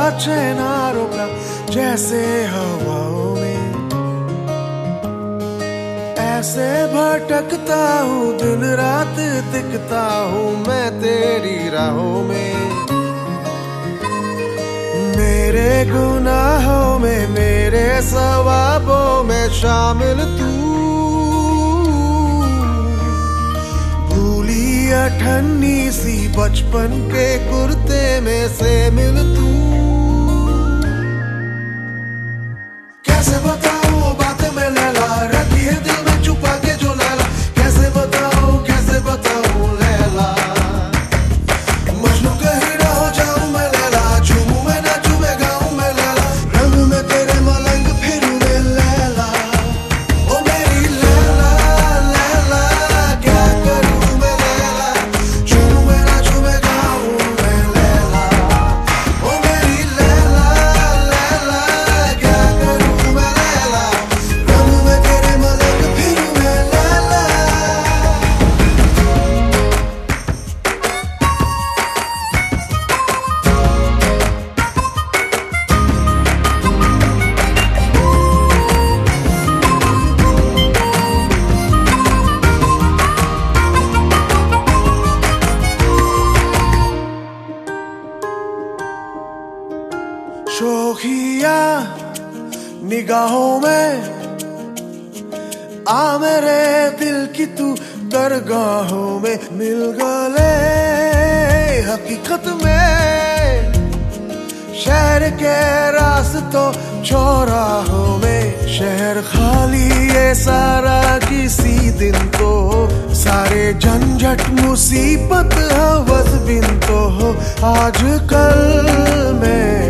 चैना रोका जैसे हवाओं में, ऐसे भटकता हूँ दिन रात दिखता हूँ मैं तेरी राहों में। मेरे गुनाहों में मेरे सवाबों में शामिल तू, भूली अठन्नी सी बचपन के कुर्ते में से मिल तू। कैसे बताऊं बातें में लैला, रखी है दिल में छुपा के जो लैला। कैसे बताऊं लैला, मजनू कहीं ना हो जाऊं मैं लैला। झूमूं मैं नाचूं मैं गाऊं मैं लैला, रंग में तेरे मलंग फिरूं मैं लैला। ओ मेरी लैला लैला क्या करूं मैं लैला, झूमूं मैं नाचूं मैं गाऊं मैं लैला। ओ मेरी लैला लैला क्या करूं मैं लैला, रंग में तेरे मलंग फिरूं मैं लैला। शोखिया निगाहों में आ मेरे दिल की तू दरगाहों में, मिल गले हकीकत में शहर के रास्तों चौराहों में। शहर खाली ये सारा किसी दिन तो, सारे झंझट मुसीबत हवस बिन तो हो आजकल में।